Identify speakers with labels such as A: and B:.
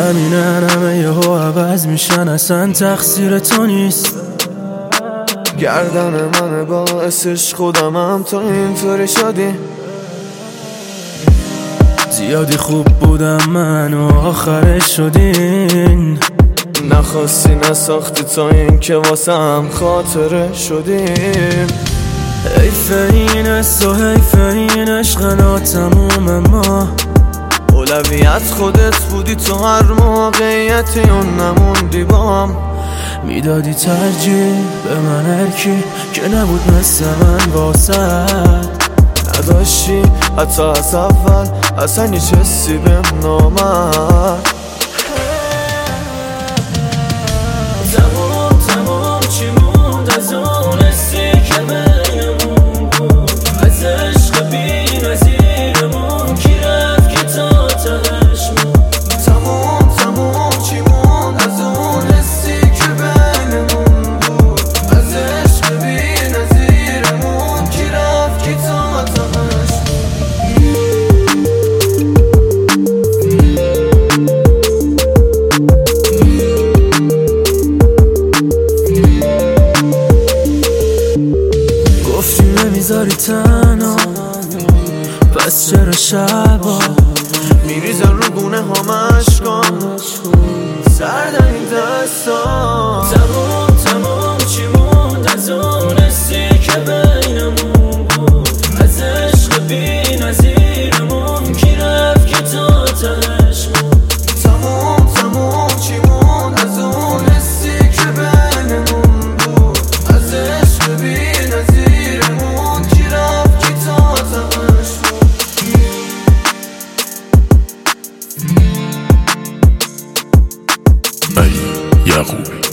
A: همینه همه یهو عوض میشن، اصلا تقصیر تو نیست.
B: گردن من باعثش خودمم تا اینطوری شدی.
A: زیادی خوب بودم من و آخرش شدین.
B: نخواستی نساختی تا این که واسم خاطره شدیم.
A: حیف این است و حیف این عشق ناتموم ما.
B: اولویت خودت بودی تو هر موقعیتی اون نموندی بام.
A: میدادی ترجیح به من هرکی که نبود مثل من واسد.
B: نداشتی حتی از اول اصلا هیچ حسی بهم نامد.
A: تمام چی موند از اون حسی که بینمون بود، از عشق بی نظیرمون کی رفت که تا تهش موند.
B: تمام چی موند از اون حسی که بینمون بود، از عشق بی نظیرمون کی رفت که تا تهش
A: گفتی نمیذاری تنها، پس چرا شبا
B: میریزن رو گونه ها مشکان سردن این دستا.
A: تمام چی موند از اون حسی که بینمون بود، از عشق بی نظیرمون کی رفت که تا تهش موند.
B: تمام چی موند از اون حسی که بینمون بود، از عشق بی نظیرمون کی رفت که تا تهش
C: علی یعقوبی.